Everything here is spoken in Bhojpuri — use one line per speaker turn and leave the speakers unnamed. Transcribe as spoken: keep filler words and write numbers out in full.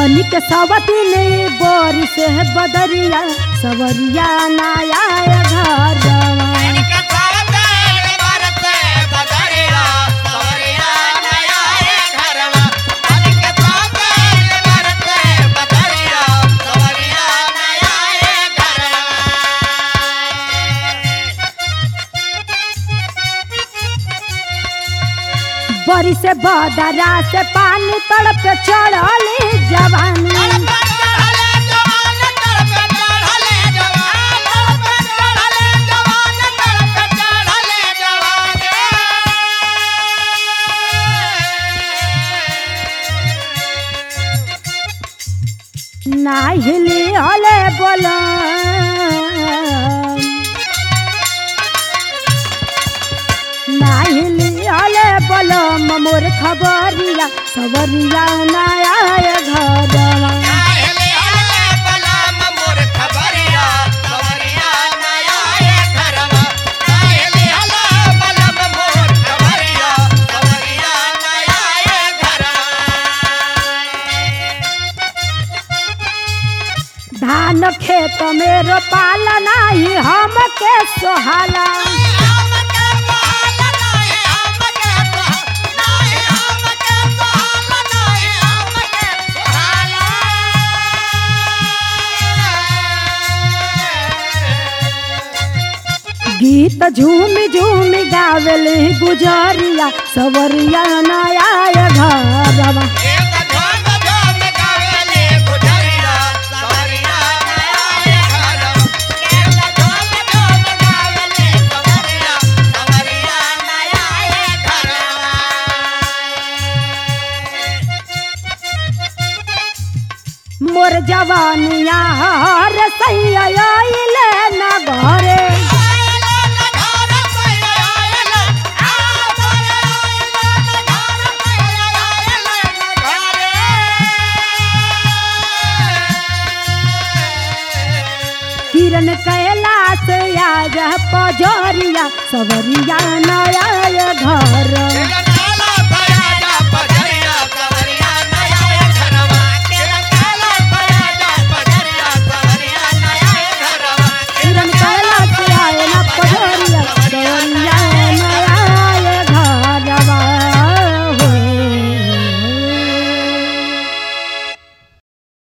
बन के सवतीन बोरी से बदरिया सवरिया नया घर बरी से बदरा से पानी तड़प चढ़ली जवानी ना हिली हले बोला ना हिली हले बोला मोर खबरिया सवरिया नया घर धान खेत में रोपाला नहीं हम के सोहाला गीत झूमी झूमी गावेली गुजरिया सवरिया नया घरवा मोर जवानिया हर सैया न घरे किरण कैलाश आज पजरिया सवरिया नया घर।